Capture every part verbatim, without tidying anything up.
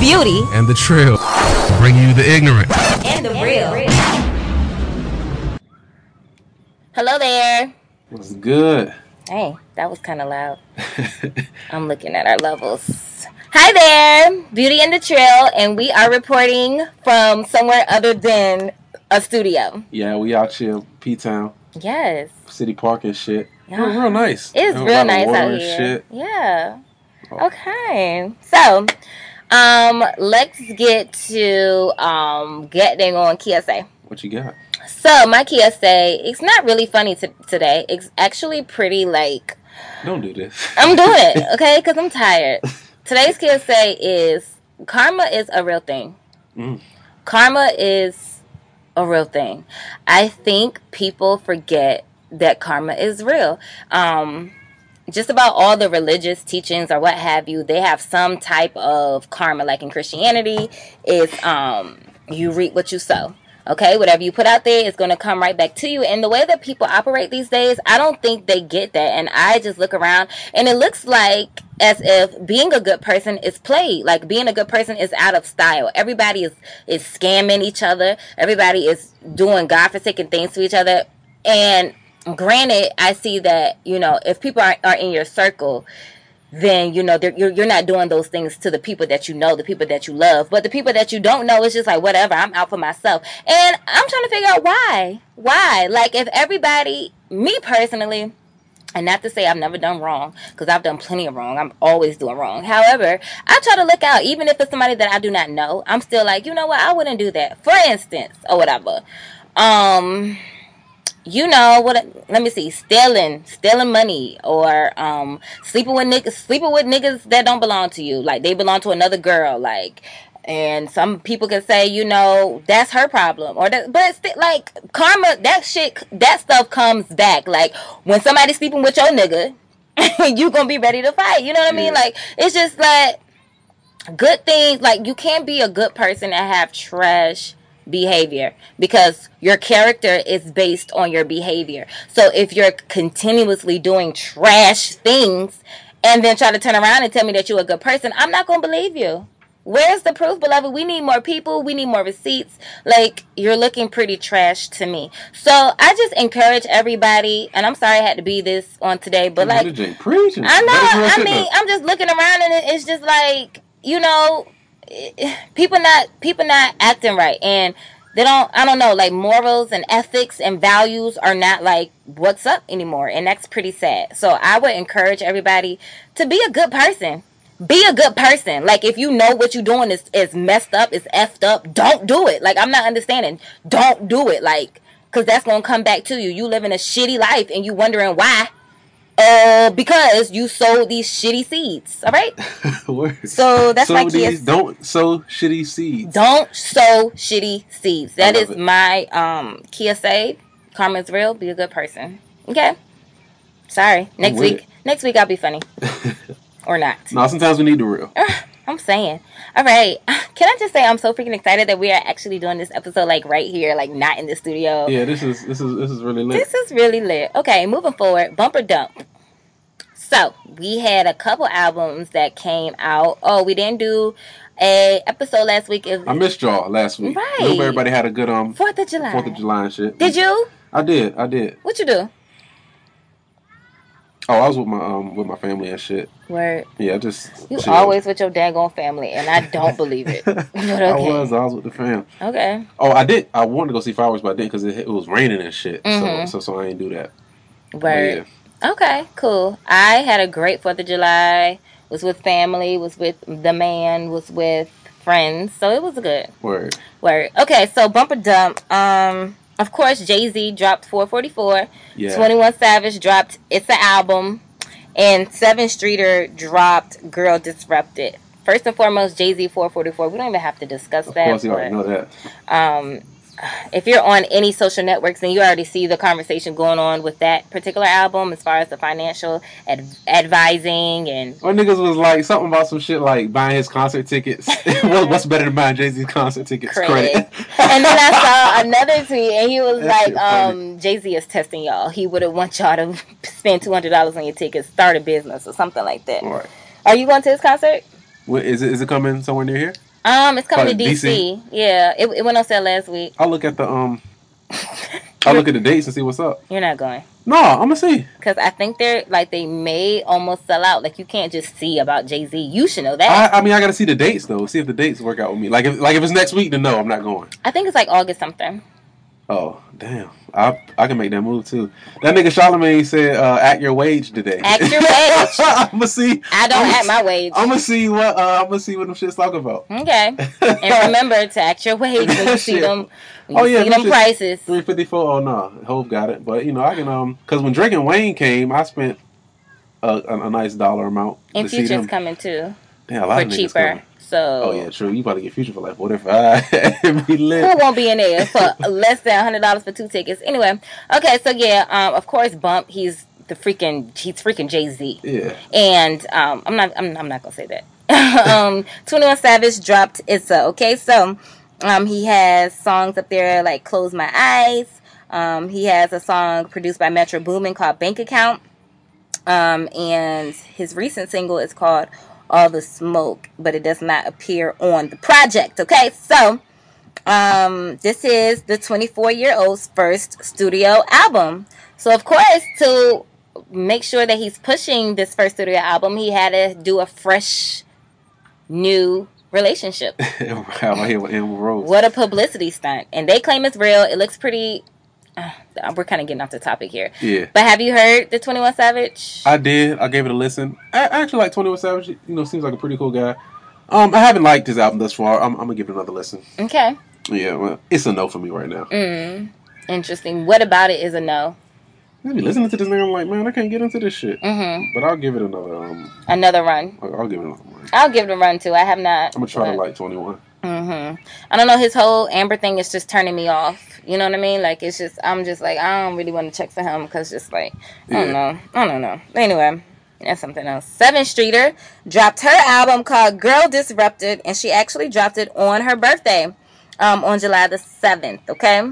beauty, and the trill. Bring you the ignorant and the real. Hello there. What's good? Hey, that was kind of loud. I'm looking at our levels. Hi there, Beauty and the Trill, and we are reporting from somewhere other than a studio. Yeah, we out here, P-Town. Yes. City Park and shit. Yeah. Real, real nice. It's Real real nice out and here. Shit. Yeah. Oh. Okay. So, um, let's get to um getting on K S A. What you got? So, my K S A, it's not really funny t- today. It's actually pretty, like... Don't do this. I'm doing it, okay? Because I'm tired. Today's K S A is, karma is a real thing. Mm. Karma is a real thing. I think people forget that karma is real. Um, just about all the religious teachings or what have you, they have some type of karma. Like in Christianity, it's um, you reap what you sow. Okay, whatever you put out there is going to come right back to you. And the way that people operate these days, I don't think they get that. And I just look around and it looks like as if being a good person is played. Like being a good person is out of style. Everybody is, is scamming each other. Everybody is doing godforsaken things to each other. And granted, I see that, you know, if people are, are in your circle, then, you know, you're you're not doing those things to the people that you know, the people that you love. But the people that you don't know, it's just like, whatever, I'm out for myself. And I'm trying to figure out why. Why? Like, if everybody, me personally, and not to say I've never done wrong, because I've done plenty of wrong. I'm always doing wrong. However, I try to look out, even if it's somebody that I do not know. I'm still like, you know what, I wouldn't do that. For instance, or whatever. Um... You know what? Let me see. Stealing, stealing money, or um, sleeping with niggas, sleeping with niggas that don't belong to you. Like they belong to another girl. Like, and some people can say, you know, that's her problem, or that. But st- like karma, that shit, that stuff comes back. Like when somebody's sleeping with your nigga, you gonna be ready to fight. You know what I mean? Yeah. Like it's just like good things. Like you can't be a good person and have trash behavior, because your character is based on your behavior. So if you're continuously doing trash things and then try to turn around and tell me that you're a good person, I'm not going to believe you. Where's the proof, beloved? We need more people. We need more receipts. Like, you're looking pretty trash to me. So I just encourage everybody, and I'm sorry I had to be this on today, but like, preaching. I know, I mean, I'm just looking around and it's just like, you know, people not people not acting right, and they don't I don't know, like morals and ethics and values are not like what's up anymore, and that's pretty sad. So I would encourage everybody to be a good person. Be a good person. Like if you know what you're doing is, is messed up, is effed up, don't do it. Like I'm not understanding. Don't do it. Like, because that's gonna come back to you. You living a shitty life and you wondering why. Uh, because you sowed these shitty seeds. All right. So that's sow my these, kiss. Don't sow shitty seeds. Don't sow shitty seeds. That is it. my um K S A. Karma is real. Be a good person. Okay. Sorry. Next week. It. Next week I'll be funny. Or not. No, sometimes we need the real. I'm saying. All right. Can I just say I'm so freaking excited that we are actually doing this episode like right here, like not in the studio. Yeah, this is this is this is really lit. This is really lit. Okay, moving forward. Bumper dump. So we had a couple albums that came out. Oh, we didn't do a episode last week. It, I missed y'all last week. Right. I hope everybody had a good um Fourth of July. Fourth of July and shit. Did you? I did. I did. What you do? Oh, I was with my um with my family and shit. Word. Yeah, just You chilled. always with your daggone family, and I don't believe it. But okay. I was. I was with the fam. Okay. Oh, I did. I wanted to go see fireworks, but I didn't because it, it was raining and shit. Mm-hmm. So, so so I didn't do that. Word. Yeah. Okay, cool. I had a great Fourth of July. Was with family. Was with the man. Was with friends. So it was good. Word. Word. Okay, so bumper dump. Um, of course, Jay-Z dropped four forty-four. Yeah. twenty-one Savage dropped It's an Album. And Seven Streeter dropped Girl Disrupted. First and foremost, Jay-Z four forty-four. We don't even have to discuss Of that. course, you already know that. Um, if you're on any social networks, then you already see the conversation going on with that particular album as far as the financial ad- advising and... Or niggas was like, something about some shit like buying his concert tickets. What's better than buying Jay-Z's concert tickets? Credit. Credit. And then I saw another tweet, and he was That like, shit funny. um, Jay-Z is testing y'all. He wouldn't want y'all to spend two hundred dollars on your tickets, start a business or something like that. Right. Are you going to his concert? What, is it? Is it coming somewhere near here? Um, it's coming Probably to D C. D C. Yeah, it, it went on sale last week. I'll look at the um. I'll look at the dates and see what's up. You're not going. No, I'm gonna see. Because I think they're like they may almost sell out. Like you can't just see about Jay-Z. You should know that. I, I mean, I gotta see the dates though. See if the dates work out with me. Like if like if it's next week, then no, I'm not going. I think it's like August something. Oh damn! I I can make that move too. That nigga Charlamagne said, uh, "Act your wage today." Act your wage. I'm gonna see. I don't I'm act my wage. I'm gonna see what uh, I'm gonna see what them shits talk about. Okay. And remember to act your wage when you see them. When Oh you yeah, see them prices. Three fifty four. Oh no, Hove got it. But you know I can um because when Drake and Wayne came, I spent a, a, a nice dollar amount. And to see Future's them. coming too. Damn, a lot For of niggas cheaper. coming. So. Oh yeah, true. You about to get Future for like forty-five. Be lit. Who won't be in there for less than a hundred dollars for two tickets? Anyway, okay, so yeah, um, of course, Bump. He's the freaking. He's freaking Jay-Z. Yeah. And um, I'm not. I'm, I'm not gonna say that. um, twenty-one Savage dropped It's a. Okay, so um, he has songs up there like "Close My Eyes." Um, he has a song produced by Metro Boomin called "Bank Account." Um, and his recent single is called All the Smoke, but it does not appear on the project. Okay, so um, this is the twenty-four-year-old's first studio album. So, of course, to make sure that he's pushing this first studio album, he had to do a fresh, new relationship. How about here with Amber Rose? What a publicity stunt. And they claim it's real. It looks pretty... Uh, we're kind of getting off the topic here. Yeah. But have you heard the twenty-one Savage? I did. I gave it a listen. I, I actually like twenty-one Savage. You know, seems like a pretty cool guy. Um, I haven't liked his album thus far. I'm, I'm gonna give it another listen. Okay. Yeah, well, it's a no for me right now. Mm. Interesting. What about it is a no? I be listening to this nigga, I'm like, man, I can't get into this shit. Mm-hmm. But I'll give it another. Um, another run. I'll, I'll give it another one. I'll give it a run too. I have not. I'm gonna try but... to like twenty-one. Mm-hmm. I don't know. His whole Amber thing is just turning me off. You know what I mean? Like, it's just, I'm just like, I don't really want to check for him because just like, I don't Yeah. know. I don't know. Anyway, that's something else. Seven Streeter dropped her album called Girl Disrupted, and she actually dropped it on her birthday um, on July the seventh, okay?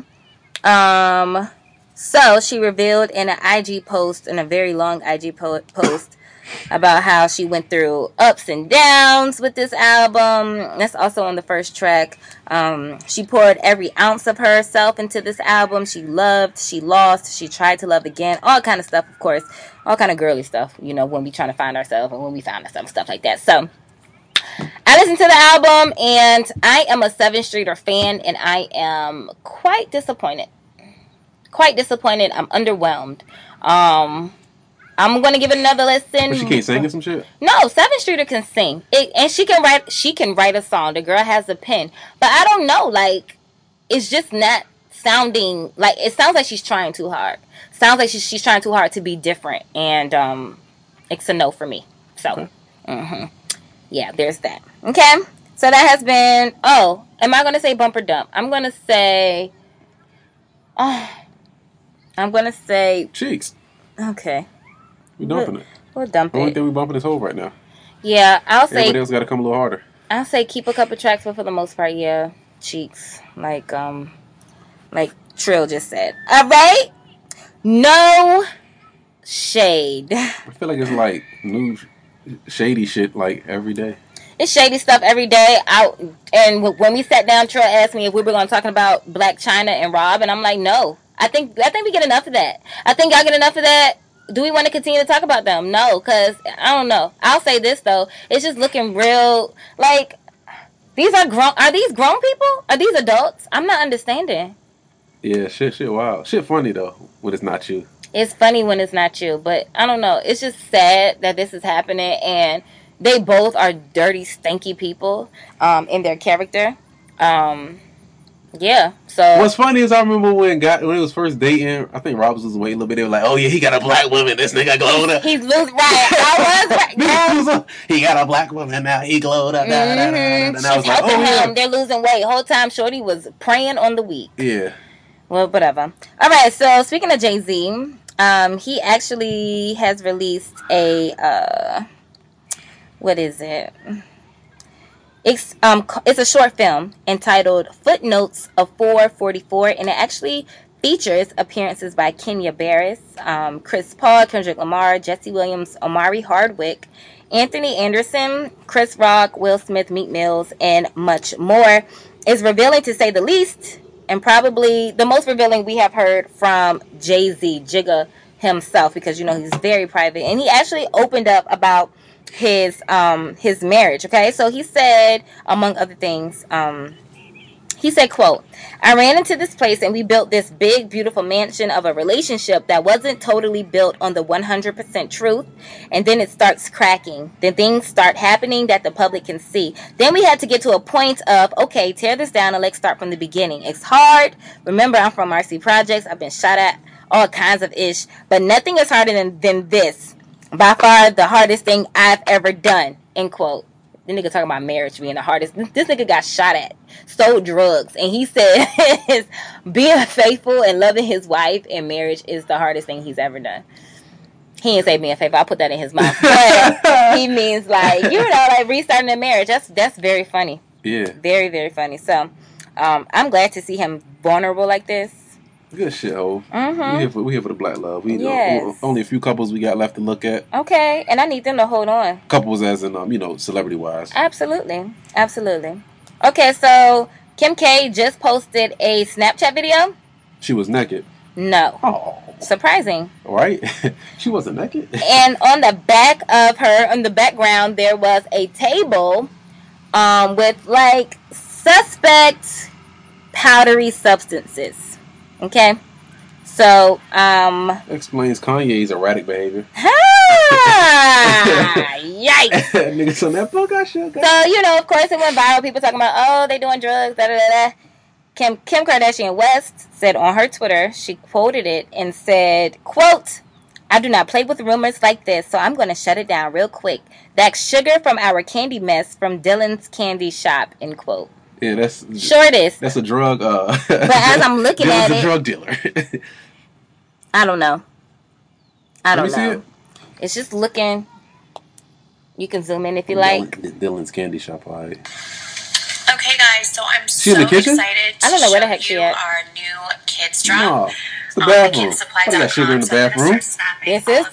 Um, so she revealed in an I G post, in a very long I G po- post, about how she went through ups and downs with this album. That's also on the first track. Um, she poured every ounce of herself into this album. She loved, she lost, she tried to love again. All kind of stuff, of course. All kind of girly stuff, you know, when we trying to find ourselves and when we found ourselves, stuff like that. So, I listened to the album, and I am a Seven Streeter fan, and I am quite disappointed. Quite disappointed. I'm underwhelmed. Um... I'm gonna give it another listen. But she can't sing or some shit? No, Seven Streeter can sing, it, and she can write. She can write a song. The girl has a pen, but I don't know. Like, it's just not sounding like it sounds like she's trying too hard. Sounds like she's she's trying too hard to be different, and um, it's a no for me. So, Okay. mm-hmm. yeah, there's that. Okay, so that has been. Oh, am I gonna say bumper dump? I'm gonna say. Oh, I'm gonna say Cheeks. okay. We dumping it. We'll dump The only it. thing we bumping is Hove right now. Yeah, I'll say Everybody else got to come a little harder. I'll say keep a couple tracks, but for the most part, yeah, Cheeks. Like um, like Trill just said. All right, no shade. I feel like it's like new shady shit like every day. It's shady stuff every day. Out and w- when we sat down, Trill asked me if we were going to talk about Black China and Rob, and I'm like, no. I think I think we get enough of that. I think y'all get enough of that. Do we want to continue to talk about them? No, because I don't know. I'll say this though, it's just looking real like these are grown. Are these grown people? Are these adults? I'm not understanding. Yeah, shit, shit, wild. Shit funny though when it's not you. It's funny when it's not you, but I don't know. It's just sad that this is happening, and they both are dirty, stanky people um, in their character. Um, yeah. So What's funny is I remember when got when it was first dating. I think Rob was losing weight a little bit. They were like, "Oh yeah, he got a black woman. This nigga glowed up. he's losing. Right. I was right. This was a- he got a black woman now. He glowed up." Da, da, da, da, da. Mm-hmm. And I was She's like, helping "Oh yeah, him. They're losing weight. Whole time, Shorty was praying on the weak. yeah." Well, whatever. All right. So speaking of Jay-Z, um, he actually has released a uh, what is it? It's um it's a short film entitled Footnotes of four forty-four, and it actually features appearances by Kenya Barris, um, Chris Paul, Kendrick Lamar, Jesse Williams, Omari Hardwick, Anthony Anderson, Chris Rock, Will Smith, Meek Mills, and much more is revealing, to say the least, and probably the most revealing we have heard from Jay-Z, Jigga himself, because you know he's very private, and he actually opened up about his um his marriage. Okay, so he said, among other things, um he said, quote, I ran into this place and we built this big, beautiful mansion of a relationship that wasn't totally built on the one hundred percent truth. And then it starts cracking. Then things start happening that the public can see. Then we had to get to a point of, okay, tear this down and let's start from the beginning. It's hard. Remember, I'm from R C Projects. I've been shot at, all kinds of ish. But nothing is harder than, than this. By far the hardest thing I've ever done, end quote. The nigga talking about marriage being the hardest. This nigga got shot at, stole drugs, and he said being faithful and loving his wife in marriage is the hardest thing he's ever done. He didn't say being faithful. I put that in his mouth. But he means like, you know, like restarting a marriage. That's that's very funny. Yeah. Very, very funny. So um, I'm glad to see him vulnerable like this. Good shit, ho. Mm-hmm. We here for we here for the black love. We yes. know, only a few couples we got left to look at. Okay, and I need them to hold on. Couples as in um, you know, celebrity wise. Absolutely, absolutely. Okay, so Kim K just posted a Snapchat video. She was naked. No. Oh. Surprising. Right? She wasn't naked. And on the back of her, on the background, there was a table um, with like suspect powdery substances. Okay, so um, explains Kanye's erratic behavior. Ah, yikes! Niggas on that book, I should. So you know, of course, it went viral. People talking about, oh, they doing drugs. Da da da da. Kim Kim Kardashian West said on her Twitter, she quoted it and said, "Quote: I do not play with rumors like this, so I'm going to shut it down real quick. That's sugar from our candy mess from Dylan's Candy Shop." End quote. Yeah, that's sure it is. That's a drug. Uh, but as I'm looking at it, a drug dealer. I don't know. I don't Let me know. See it? It's just looking. You can zoom in if you Dylan, like. Dylan's Candy Shop, all right. Okay, guys, so I'm she so in the kitchen? excited to I don't know where the show heck she you at. our new kids drop. No, it's the Um, bathroom. kids supply Oh, you got sugar in the dot com, so I'm gonna bathroom? start snapping This all is of the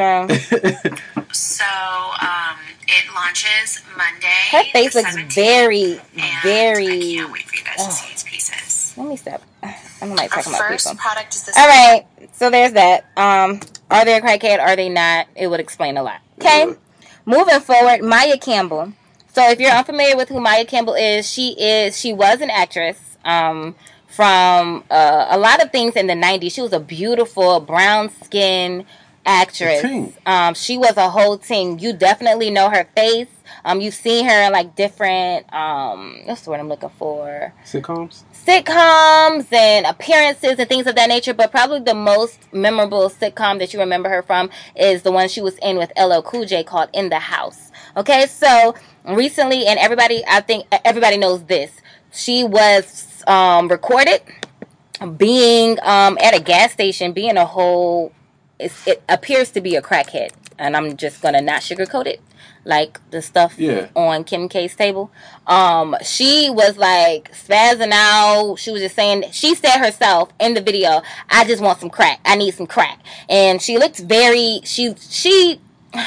it. bathroom. So, um, it launches Monday. Her face the looks seventeenth, very, and very. I can't wait for you guys oh. to see these pieces. Let me stop. I'm like Our talking about first people. product is this. All right, so there's that. Um, are they a crackhead? Are they not? It would explain a lot. Okay, yeah. Moving forward, Maya Campbell. So if you're unfamiliar with who Maya Campbell is, she is she was an actress um, from uh, a lot of things in the nineties. She was a beautiful brown skin actress. Um, she was a whole thing. You definitely know her face. Um, you've seen her in like different um, what's the word I'm looking for? Sitcoms. Sitcoms and appearances and things of that nature, but probably the most memorable sitcom that you remember her from is the one she was in with L L Cool J called In the House. Okay, so recently, and everybody, I think everybody knows this, she was um, recorded being um, at a gas station, being a whole, it's, it appears to be a crackhead, and I'm just gonna not sugarcoat it. Like the stuff yeah. on Kim K's table. Um, she was like spazzing out. She was just saying, she said herself in the video, I just want some crack. I need some crack. And she looked very, she, she,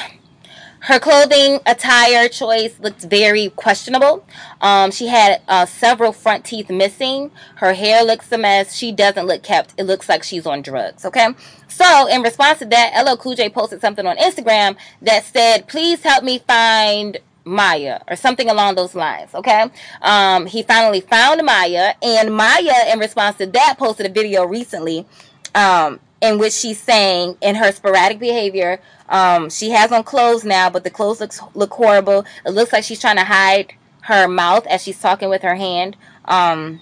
her clothing attire choice looked very questionable. Um, she had uh, several front teeth missing. Her hair looks a mess. She doesn't look kept. It looks like she's on drugs, okay? So, in response to that, L L Cool J posted something on Instagram that said, please help me find Maya, or something along those lines, okay? Um, he finally found Maya, and Maya, in response to that, posted a video recently um, in which she's saying, in her sporadic behavior, um, she has on clothes now, but the clothes looks, look horrible. It looks like she's trying to hide her mouth as she's talking with her hand. Um,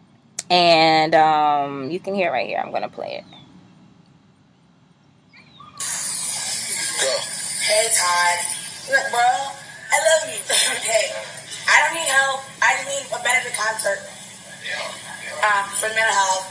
and um, you can hear it right here. I'm going to play it. Go. Hey, Todd. Look, bro, I love you. Hey, I don't need help. I just need a benefit concert um, for mental health.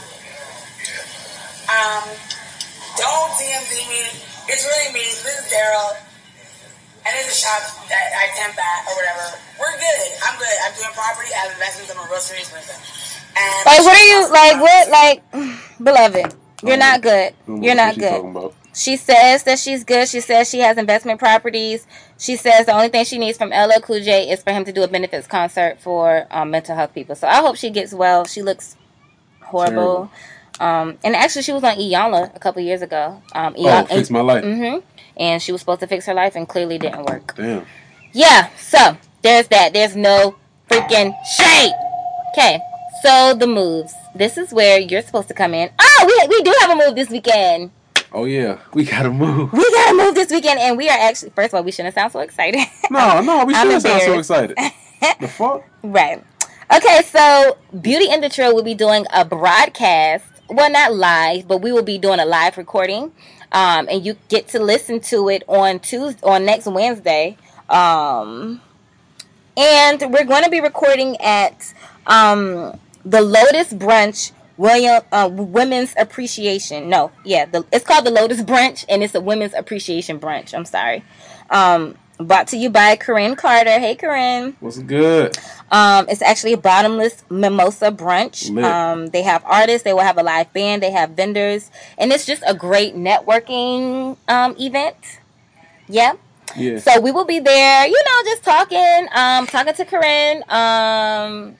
Um, don't D M Z me. It's really me. This is Daryl. And there's a shop that I temp at or whatever. We're good. I'm good. I'm doing property. I have investments. I'm a real serious person. And like, what are you, like, what, like, beloved, you're not good. You're not good. She says that she's good. She says she has investment properties. She says the only thing she needs from L L Cool J is for him to do a benefits concert for um, mental health people. So I hope she gets well. She looks horrible. Um, and actually, she was on Iyanla a couple years ago. Um, oh, Fix My Life. Mm-hmm. And she was supposed to fix her life and clearly didn't work. Damn. Yeah, so there's that. There's no freaking shade. Okay, so the moves. This is where you're supposed to come in. Oh, we, we do have a move this weekend. Oh, yeah. We got to move. We got to move this weekend. And we are actually, first of all, we shouldn't sound so excited. No, no, we shouldn't sound so excited. The fuck? Right. Okay, so Beauty and the Trill will be doing a broadcast. Well, not live, but we will be doing a live recording. Um, and you get to listen to it on Tuesday, on next Wednesday. Um, and we're going to be recording at um, the Lotus Brunch William uh, Women's Appreciation. No, yeah, the, it's called the Lotus Brunch, and it's a Women's Appreciation Brunch. I'm sorry. Um, brought to you by Corinne Carter. Hey, Corinne. What's good? Um, it's actually a bottomless mimosa brunch. Um, they have artists. They will have a live band. They have vendors, and it's just a great networking um, event. Yeah. Yeah. So we will be there, you know, just talking, um, talking to Corinne, um,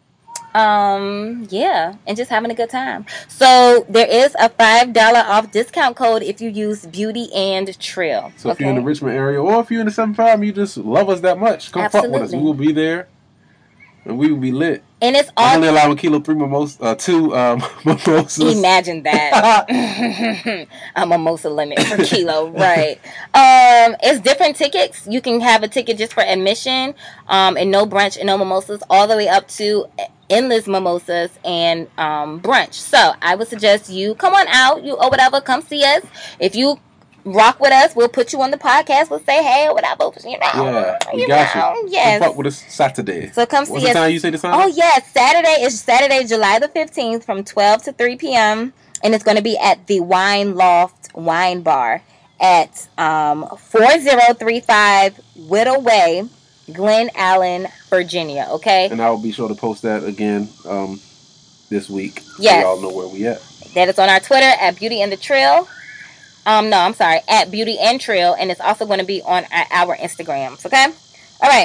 um, yeah, and just having a good time. So there is a five dollar off discount code if you use Beauty and Trill. So if okay? you're in the Richmond area, or if you're in the seven five, you just love us that much, come Absolutely. fuck with us. We will be there, and we will be lit. And it's all I'm only allowing kilo three mimosas, uh, two um, mimosas. Imagine that. A mimosa limit for kilo, right? Um, it's different tickets. You can have a ticket just for admission, um, and no brunch and no mimosas, all the way up to endless mimosas and um, brunch. So I would suggest you come on out, you or whatever, come see us. If you rock with us, we'll put you on the podcast. We'll say hey or whatever. You know, yeah, we you got know, you. Yes. Come fuck with us Saturday. So come What's see the us. time you say the time? Oh yes, Saturday is Saturday, July the fifteenth, from twelve to three p.m. and it's going to be at the Wine Loft Wine Bar at um four zero three five Whittle Way, Glen Allen, Virginia. Okay, and I will be sure to post that again um this week. Yes. So y'all know where we at. That is on our Twitter at Beauty and the Trill. Um, no, I'm sorry, at Beauty and Trill, and it's also going to be on our, our Instagrams, okay? All right.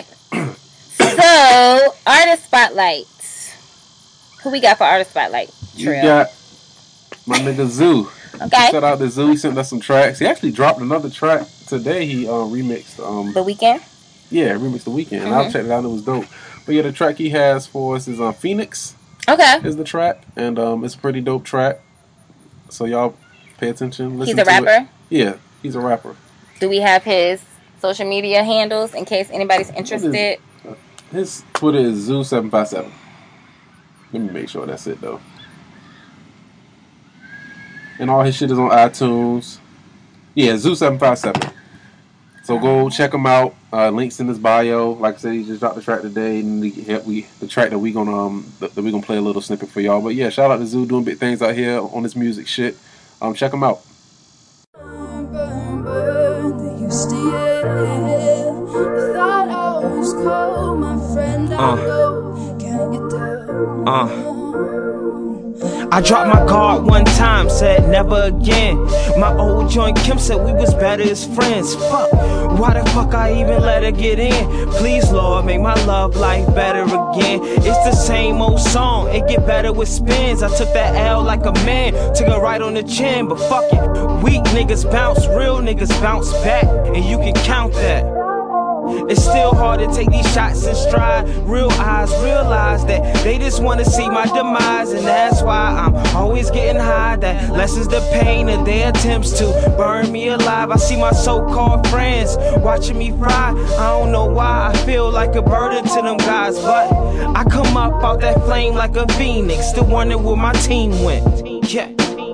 So, Artist Spotlight. Who we got for Artist Spotlight? You Trill. got my nigga Zoo. Okay. Shout out to Zoo. He sent us some tracks. He actually dropped another track today. He um, remixed. Um, The Weeknd? Yeah, remixed The Weeknd. And Mm-hmm. I've checked it out and it was dope. But yeah, the track he has for us is uh, Phoenix. Okay. Is the track. And um, it's a pretty dope track. So y'all pay attention. Listen He's a to rapper? It. Yeah, he's a rapper. Do we have his social media handles in case anybody's interested? His Twitter is Zoo seven five seven. Let me make sure that's it though. And all his shit is on iTunes. Yeah, Zoo seven five seven. So go check him out. Uh, links in his bio. Like I said, he just dropped the track today, and the, we the track that we gonna um that we gonna play a little snippet for y'all. But yeah, shout out to Zoo doing big things out here on this music shit. Um, check him out. Uh. Uh. I dropped my guard one time, said never again. My old joint Kim said we was better as friends. Fuck, why the fuck I even let her get in? Please, Lord, make my love life better again. It's the same old song, it get better with spins. I took that L like a man, took it right on the chin. But fuck it, weak niggas bounce, real niggas bounce back, and you can count that. It's still hard to take these shots in stride. Real eyes realize that they just want to see my demise, and that's why I'm always getting high. That lessens the pain of their attempts to burn me alive. I see my so-called friends watching me fry. I don't know why I feel like a burden to them guys, but I come up out that flame like a phoenix. Still wondering where my team went. Yeah.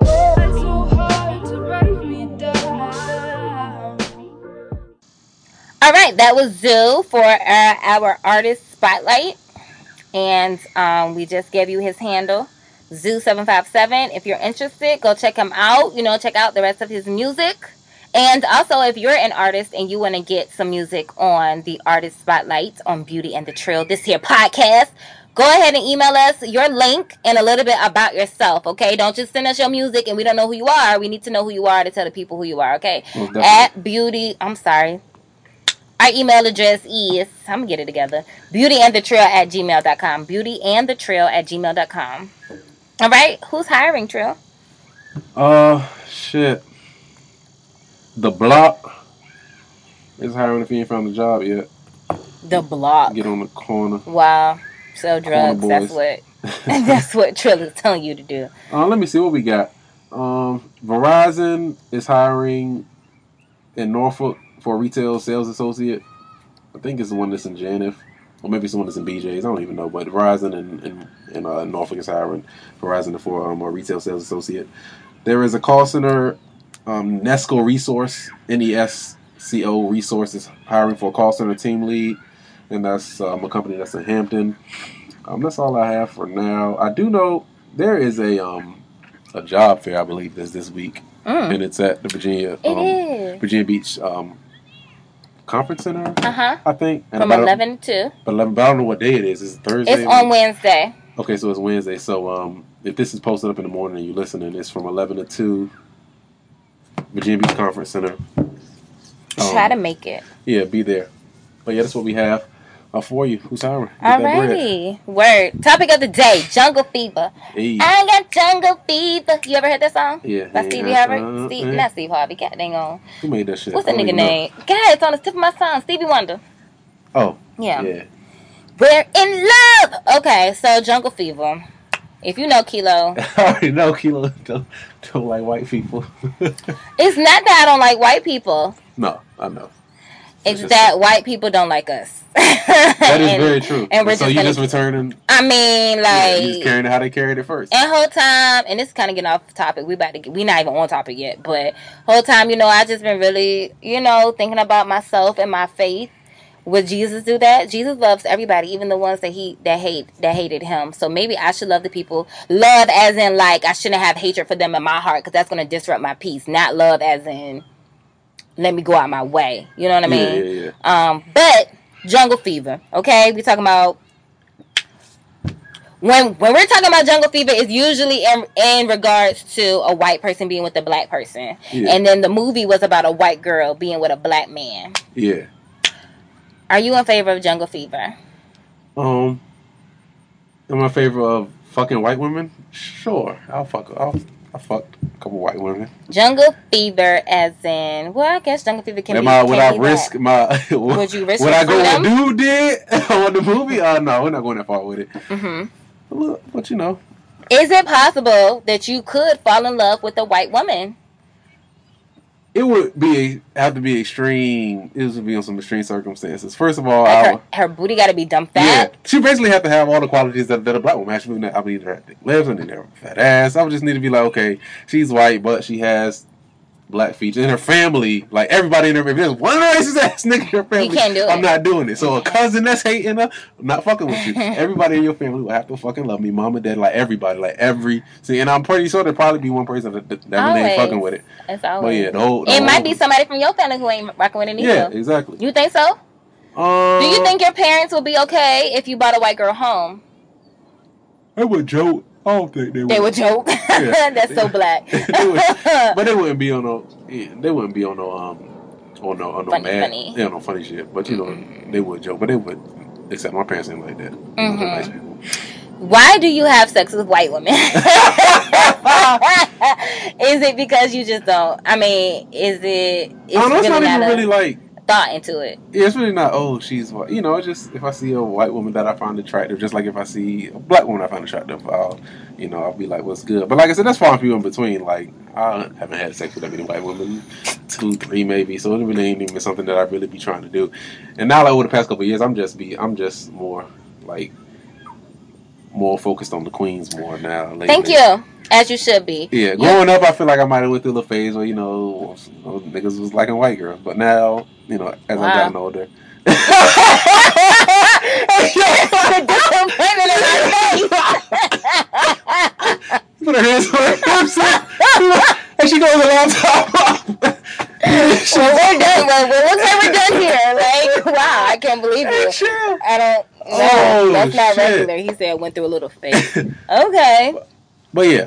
All right, that was Zoo for uh, our Artist Spotlight. And um, we just gave you his handle, Zoo seven five seven. If you're interested, go check him out. You know, check out the rest of his music. And also, if you're an artist and you want to get some music on the Artist Spotlight on Beauty and the Trill, this here podcast, go ahead and email us your link and a little bit about yourself, okay? Don't just send us your music and we don't know who you are. We need to know who you are to tell the people who you are, okay? Well, At beauty, I'm sorry. Our email address is, I'm going to get it together, beautyandthetrail at gmail dot com. Beautyandthetrail at gmail dot com. All right, who's hiring, Trill? Uh, shit. The Block is hiring if you ain't found a job yet. The Block. Get on the corner. Wow. Sell drugs. Corner That's boys. what that's what Trill is telling you to do. Uh, let me see what we got. Um, Verizon is hiring in Norfolk for a retail sales associate. I think it's the one that's in Janif. Or maybe it's the one that's in B J's. I don't even know. But Verizon and, and, and uh, Norfolk is hiring Verizon for um, a retail sales associate. There is a call center, um, Nesco Resource, N E S C O Resources, hiring for a call center team lead. And that's um, a company that's in Hampton. Um, that's all I have for now. I do know there is a um, a job fair, I believe, that's this week. Mm. And it's at the Virginia um, It is. Virginia Beach um, Conference Center, Uh-huh. I think. And From about- eleven to. But eleven, but I don't know what day it is. Is it Thursday? It's on Wednesday. Okay, so it's Wednesday. So um, if this is posted up in the morning and you're listening, it's from eleven to two, Virginia Beach Conference Center. Um, Try to make it. Yeah, be there. But yeah, that's what we have uh, for you. Who's hiring? Get that bread. Alrighty. Word. Topic of the day, Jungle Fever. Hey. I got jungle fever. You ever heard that song? Yeah. By yeah, Stevie yeah, Harvey? uh, Steve, uh, not Steve Harvey. God dang on. Who made that shit? What's the I don't nigga even know. name? God, it's on the tip of my tongue. Stevie Wonder. Oh. Yeah. Yeah. We're in love. Okay, so Jungle Fever. If you know Kilo, I already know Kilo don't, don't like white people. it's not that I don't like white people. No, I know. It's just- that white people don't like us. That is very true. And we're so just you gonna- just returning, I mean, yeah, like, you just carrying it how they carried it first. and whole time, and this kind of getting off topic. We about to get, we not even on topic yet, but whole time, you know, I just been really, you know, thinking about myself and my faith. Would Jesus do that? Jesus loves everybody, even the ones that he that hate that hated him. So maybe I should love the people. Love as in like I shouldn't have hatred for them in my heart because that's going to disrupt my peace. Not love as in let me go out my way. You know what I mean? Yeah, yeah, yeah. Um, but Jungle Fever. Okay, we talking about when when we're talking about Jungle Fever, it's usually in, in regards to a white person being with a black person, Yeah. and then the movie was about a white girl being with a black man. Yeah. Are you in favor of Jungle Fever? Um, am I in favor of fucking white women? Sure, I'll fuck. I'll I fucked a couple white women. Jungle Fever, as in, well, I guess Jungle Fever can Am be. I, would can I be risk that. my? Would you risk Would your I go freedom? what dude did on the movie? Uh, no, we're not going that far with it. Mhm. But look, but you know, Is it possible that you could fall in love with a white woman? it would be have to be extreme. It would be on some extreme circumstances. First of all, Like I her, would, her booty got to be dumb yeah, fat. she basically have to have all the qualities that, that a black woman has. She would not- I would need her thick lips, I need her fat ass. I would just need to be like, okay, she's white, but she has black features. In her family, like everybody in her, if there's one racist ass nigga in her family, can't do I'm it. not doing it. So a cousin that's hating her, I'm not fucking with you. Everybody in your family will have to fucking love me, mom and dad, like everybody, like every. See, and I'm pretty sure there'll probably be one person that, that, that really ain't Always. fucking with it. It's But always. yeah, the whole. The it whole, might be somebody from your family who ain't rocking with it either. Yeah, exactly. You think so? Um, Do you think your parents would be okay if you brought a white girl home? they would joke? I don't think they would. They would joke. Yeah. That's so black. They would- but they wouldn't be on no. Yeah, they wouldn't be on no um on no on no Funny, mad, funny. yeah, no funny shit. But you know, they would joke. But they would. Except my parents ain't like that. You know, they're nice people. Why do you have sex with white women? Is it because you just don't? I mean, is it? It's I don't know. It's really not even not a really like. thought into it. Yeah, it's really not. Oh, she's white. You know, it's just if I see a white woman that I find attractive, just like if I see a black woman I find attractive, I'll, you know, I'll be like, "What's good?" But like I said, that's far and few in between. Like I haven't had sex with that many white women, two, three maybe. So it really ain't even something that I really be trying to do. And now, like over the past couple of years, I'm just be, I'm just more like more focused on the queens more now. Lately. Thank you, as you should be. Yeah, growing up, I feel like I might have went through a phase where, you know, niggas was liking white girls. But now, you know, as Wow. I've gotten older. The disappointment in my face. Put her hands on her hips and she goes a long time. Well, we're done. Well, it looks like we're done here. Like, wow, I can't believe Hey, it. chill. I don't. Oh, that's not shit. regular. He said went through a little phase. Okay. But yeah.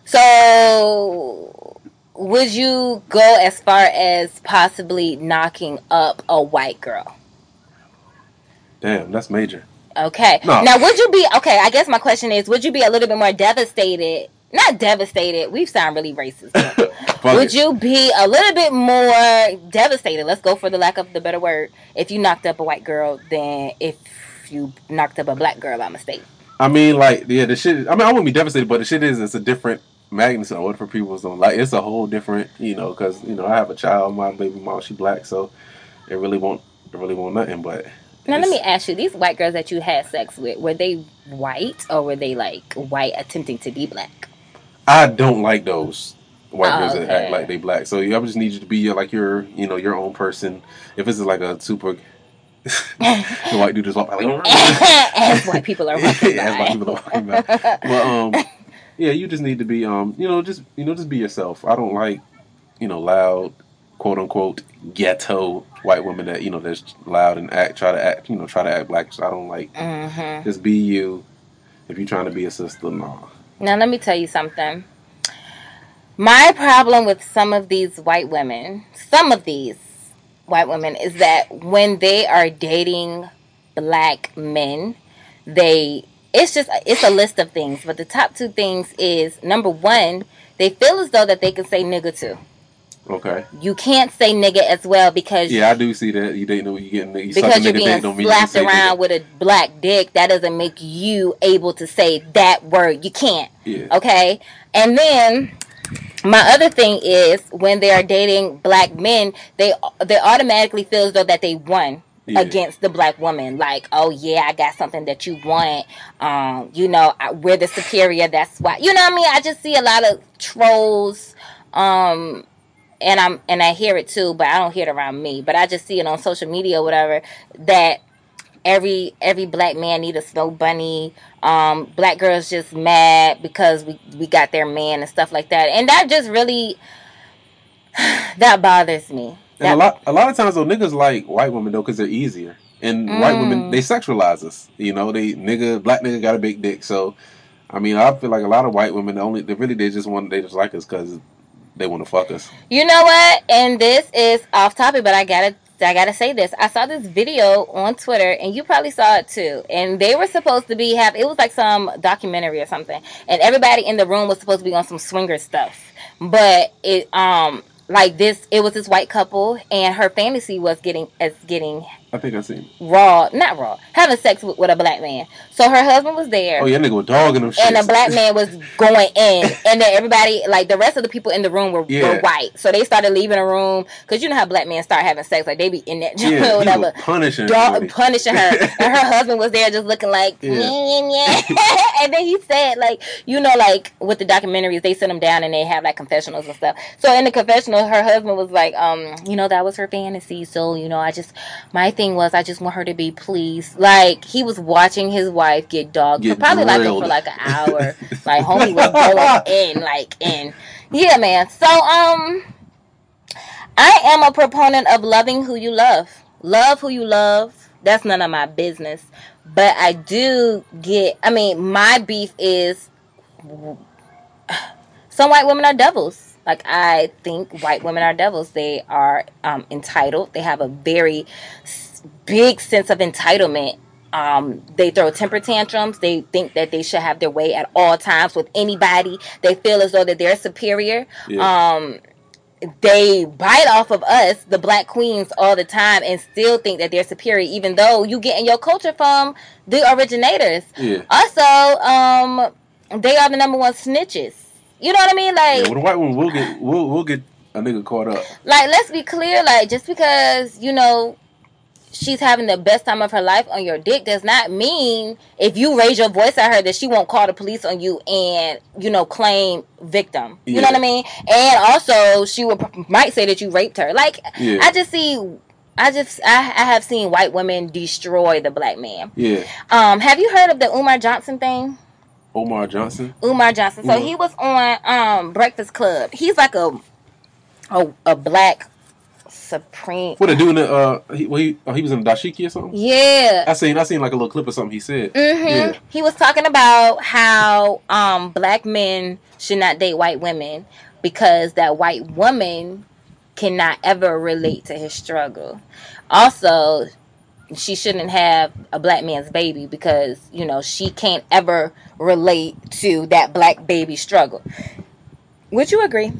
So, would you go as far as possibly knocking up a white girl? Damn, that's major. Okay. No. Now, would you be okay? I guess my question is, would you be a little bit more devastated? Not devastated. We sound really racist. Would you be a little bit more devastated? Let's go for the lack of the better word. If you knocked up a white girl, than if you knocked up a black girl by mistake. I mean, like, yeah, the shit. I mean, I wouldn't be devastated, but the shit is, it's a different magnitude of what for people. So, like, it's a whole different, you know, because you know, I have a child, my baby mom, she black, so it really won't, it really won't nothing. But now, let me ask you: these white girls that you had sex with, were they white or were they like white attempting to be black? I don't like those white Oh, girls that okay. act like they black. So, yeah, I just need you to be like your, you know, your own person. If this is like a super. The white dude is walking like, as white people are walking by. As white people are walking by. Well, um, yeah, you just need to be, um, you know, just you know, just be yourself. I don't like, you know, loud, quote unquote, ghetto white women that you know that's loud and act, try to act, you know, try to act black. So I don't like. Mm-hmm. Just be you. If you're trying to be a sister, no. Now let me tell you something. My problem with some of these white women, some of these. white women, is that when they are dating black men, they it's just it's a list of things, but the top two things is, number one, they feel as though that they can say nigga too. Okay. You can't say nigga as well because yeah, I do see that you didn't know you getting you because you're nigga being dick, don't mean slapped you around nigga. with a black dick. That doesn't make you able to say that word. You can't. Yeah. Okay, and then. My other thing is when they are dating black men, they they automatically feel as though that they won yeah. against the black woman. Like, oh yeah, I got something that you want. Um, you know, I, we're the superior. That's why. You know what I mean? I just see a lot of trolls, um, and I'm and I hear it too, but I don't hear it around me. But I just see it on social media or whatever that. Every every black man need a snow bunny. Um, black girls just mad because we, we got their man and stuff like that, and that just really that bothers me. That, and a lot a lot of times though, niggas like white women though because they're easier, and mm. white women they sexualize us. You know, they nigga black nigga got a big dick, so I mean I feel like a lot of white women only they really they just want they just like us because they want to fuck us. You know what? And this is off topic, but I gotta. I gotta say this. I saw this video on Twitter, and you probably saw it too. And they were supposed to be have. It was like some documentary or something, and everybody in the room was supposed to be on some swinger stuff. But it, um, like this, it was this white couple, and her fantasy was getting as getting. I think I seen raw, not raw, having sex with, with a black man. So her husband was there. Oh yeah, nigga was dogging them shit. And the black man was going in, and then everybody, like the rest of the people in the room were, yeah. were white. So they started leaving the room because you know how black men start having sex, like they be in that joint yeah, or whatever, punishing, dog, punishing her, and her husband was there just looking like, yeah, yeah, yeah. And then he said, like, you know, like with the documentaries, they sit them down and they have like confessionals and stuff. So in the confessional, her husband was like, um, you know, that was her fantasy. So you know, I just my thing was I just want her to be pleased. Like he was watching his wife get dogged get for probably drilled. like for like an hour. Like homie was going in, like in. Yeah, man. So um, I am a proponent of loving who you love. Love who you love. That's none of my business. But I do get. I mean, my beef is some white women are devils. Like, I think white women are devils. They are um, entitled. They have a very big sense of entitlement. Um, they throw temper tantrums. They think that they should have their way at all times with anybody. They feel as though that they're superior. Yeah. Um, they bite off of us, the black queens, all the time and still think that they're superior, even though you get in your culture from the originators. Yeah. Also, um, they are the number one snitches. You know what I mean? Like, yeah, well, the white woman will get we'll we'll get a nigga caught up. Like, let's be clear. Like, just because you know she's having the best time of her life on your dick does not mean if you raise your voice at her that she won't call the police on you and you know claim victim. You yeah. know what I mean? And also, she will might say that you raped her. Like, yeah. I just see. I just I, I have seen white women destroy the black man. Yeah. Um. Have you heard of the Umar Johnson thing? Umar Johnson. Umar Johnson. So Umar. He was on um Breakfast Club. He's like a a, a black supreme. What a dude in the, uh, he, well, he, oh, he was in the dashiki or something? Yeah. I seen, I seen like a little clip of something he said. Mm-hmm. Yeah. He was talking about how um, black men should not date white women because that white woman cannot ever relate to his struggle. Also, she shouldn't have a black man's baby because, you know, she can't ever relate to that black baby struggle. Would you agree?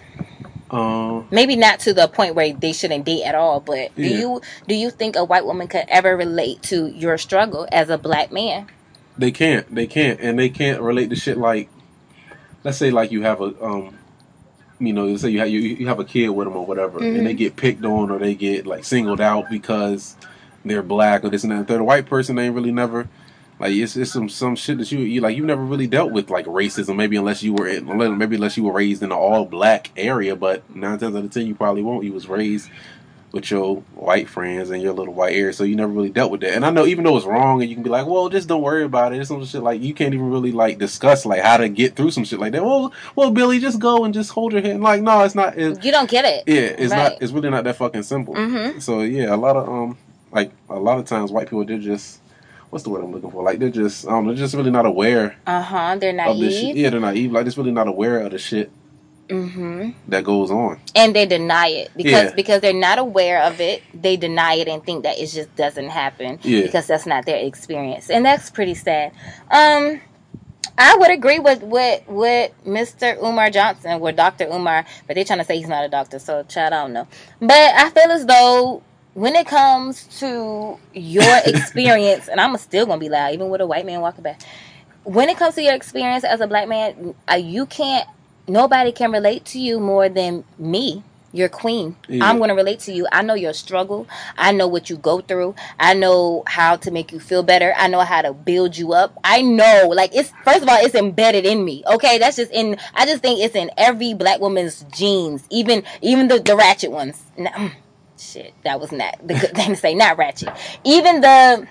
Um, Maybe not to the point where they shouldn't date at all, but do Yeah. you do you think a white woman could ever relate to your struggle as a black man? they can't, they can't, and they can't relate to shit like, let's say like you have a, um, you know, let's say you have you, you have a kid with them or whatever, Mm-hmm. and they get picked on or they get like singled out because they're black or this and that. And the white person ain't really never. Like it's it's some some shit that you you like you never really dealt with like racism, maybe unless you were in, maybe unless you were raised in an all black area, but nine times out of ten you probably won't. You was raised with your white friends and your little white area, so you never really dealt with that. And I know even though it's wrong, and you can be like, well, just don't worry about it. It's some shit like you can't even really like discuss like how to get through some shit like that. Well, well, Billy, just go and just hold your hand. Like, no, it's not. It's, You don't get it. yeah, it's Right. not. It's really not that fucking simple. Mhm. So yeah, a lot of um, like a lot of times white people they're just. What's the word I'm looking for? Like they're just, I don't know, they're just really not aware Uh huh. They're of this shit. naive, Yeah, they're naive. Like they're just really not aware of the shit hmm that goes on. and they deny it because Yeah. because they're not aware of it. They deny it and think that it just doesn't happen Yeah. because that's not their experience, and that's pretty sad. Um, I would agree with with with Mister Umar Johnson, with Doctor Umar, but they're trying to say he's not a doctor, so child, I don't know. But I feel as though when it comes to your experience, and I'm still gonna be loud, even with a white man walking back. When it comes to your experience as a black man, uh, you can't. Nobody can relate to you more than me, your queen. Yeah. I'm gonna relate to you. I know your struggle. I know what you go through. I know how to make you feel better. I know how to build you up. I know, like it's first of all, it's embedded in me. Okay, that's just in. I just think it's in every black woman's genes, even even the the ratchet ones. Now, shit, that was not the good thing to say. Not ratchet. Even the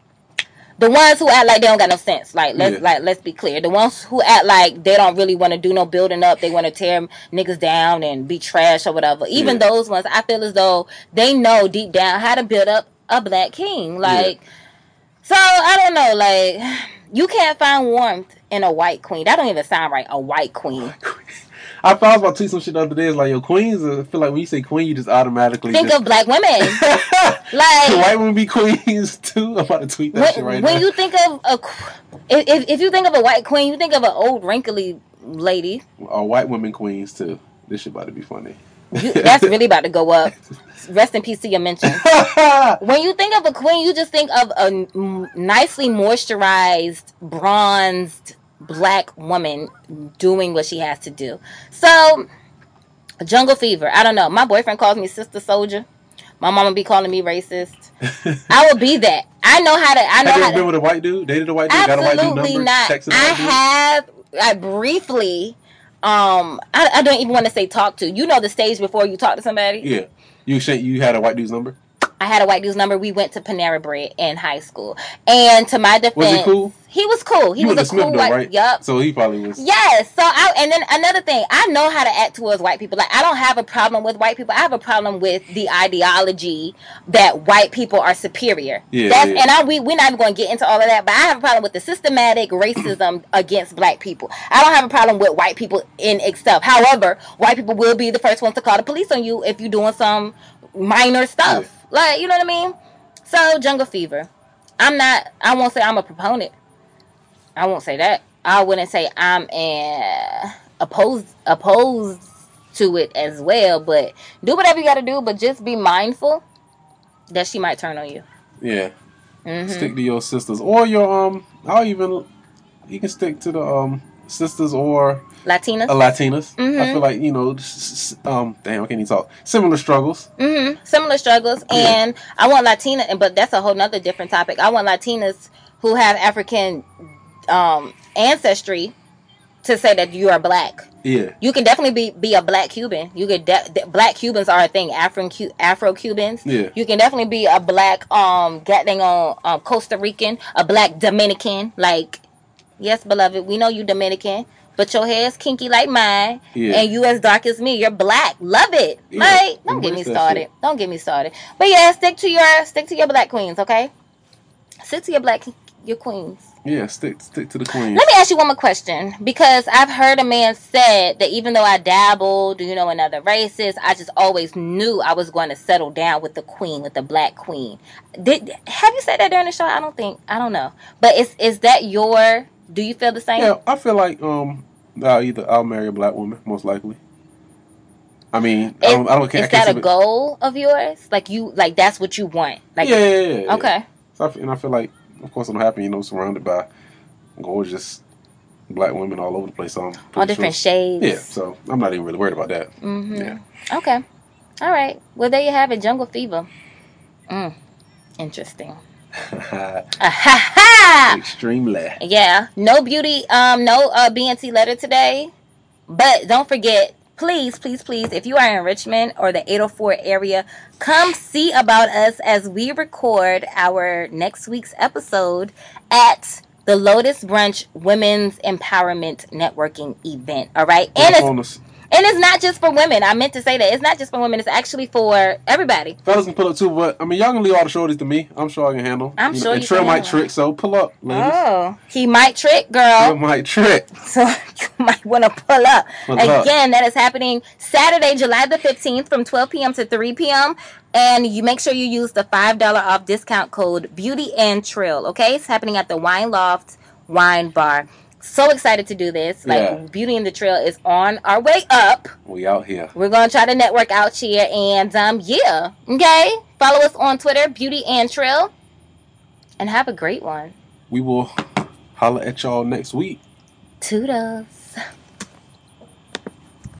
the ones who act like they don't got no sense. Like let's Yeah. like let's be clear. The ones who act like they don't really want to do no building up. They want to tear niggas down and be trash or whatever. Even Yeah. those ones, I feel as though they know deep down how to build up a black king. Like, so I don't know. Like, you can't find warmth in a white queen. That don't even sound right. A white queen. I thought I was about to tweet some shit the other day. It's like, yo, queens, uh, I feel like when you say queen, you just automatically Think just, of black women. Can Like, white women be queens too? I'm about to tweet that when, shit right when now. you think of a, qu- if if you think of a white queen, you think of an old wrinkly lady. Or white women queens too. This shit about to be funny. You, that's really about to go up. Rest in peace to your mention. When you think of a queen, you just think of a n- nicely moisturized, bronzed black woman doing what she has to do. So, jungle fever. I don't know. My boyfriend calls me Sister Soldier. My mama be calling me racist. I will be that. I know how to. I know Have you how ever been to. with a white dude? Dated a white dude? Got a white dude Absolutely number? not. Texted a I white dude? have. I briefly. Um, I, I don't even want to say talk to. You know the stage before you talk to somebody. Yeah. You exchange, you had a white dude's number? I had a white dude's number. We went to Panera Bread in high school, and to my defense, Was he cool? He was cool. He You was went a to Smith cool though, white. right? Yup. So he probably was. Yes. So I and then another thing, I know how to act towards white people. Like I don't have a problem with white people. I have a problem with the ideology that white people are superior. Yeah, That's, yeah. And I we we're not even going to get into all of that. But I have a problem with the systematic racism against black people. I don't have a problem with white people in itself. However, white people will be the first ones to call the police on you if you're doing some minor stuff. Yeah. Like you know what I mean. So jungle fever. I'm not. I won't say I'm a proponent. I won't say that. I wouldn't say I'm uh, opposed opposed to it as well. But do whatever you got to do. But just be mindful that she might turn on you. Yeah. Mm-hmm. Stick to your sisters. Or your, um, I'll even, you can stick to the, um, sisters or Latinas. uh, Latinas. Mhm. I feel like, you know, s- s- um, damn, I can't even talk. Similar struggles. Mm-hmm. Similar struggles. Yeah. And I want Latina, but that's a whole nother different topic. I want Latinas who have African um, ancestry to say that you are black. Yeah. You can definitely be, be a black Cuban. You could de- de- black Cubans are a thing. Afro Afro Cubans. Yeah. You can definitely be a black um getting on um, Costa Rican, a black Dominican. Like, yes, beloved, we know you Dominican. but your hair is kinky like mine, Yeah. and you as dark as me. You're black. Love it. Yeah. Like, don't get me Embrace that started. shit. Don't get me started. But yeah, stick to your stick to your black queens, okay? Stick to your black your queens. Yeah, stick stick to the queen. Let me ask you one more question, because I've heard a man said that even though I dabbled, you know, in other races, I just always knew I was going to settle down with the queen, with the black queen. Did have you said that during the show? I don't think. I don't know. But is is that your? Do you feel the same? Yeah, I feel like um, I'll either I'll marry a black woman most likely. I mean, I don't. I don't care. Is that a goal of yours? Like you, like that's what you want? Like yeah, yeah, yeah, yeah. Okay. So I, and I feel like, of course, I'm happy, you know, surrounded by gorgeous black women all over the place. So I'm all different sure. shades. Yeah, so I'm not even really worried about that. Mm-hmm. Yeah. Okay. All right. Well, there you have it. Jungle Fever. Mm. Interesting. Ah, ha, ha! Extremely. Yeah. No beauty. Um. No uh, B N T letter today. But don't forget. Please, please, please, if you are in Richmond or the eight oh four area, come see about us as we record our next week's episode at the Lotus Brunch Women's Empowerment Networking event. All right? And it's, and it's not just for women. I meant to say that. It's not just for women. It's actually for everybody. Fellas can pull up too, but I mean, y'all can leave all the shorties to me. I'm sure I can handle. I'm you sure know, you and Trill can might handle. trick, so pull up, ladies. Oh, he might trick, girl. Trill might trick. So you might want to pull up. Pull Again, up. that is happening Saturday, July the fifteenth from twelve p.m. to three p.m. And you make sure you use the five dollars off discount code Beauty and Trill. Okay? It's happening at the Wine Loft Wine Bar. So excited to do this. Like, Yeah. Beauty and the Trill is on our way up. We out here. We're going to try to network out here. And, um, yeah. Okay? Follow us on Twitter, Beauty and Trill. And have a great one. We will holler at y'all next week. Toodles.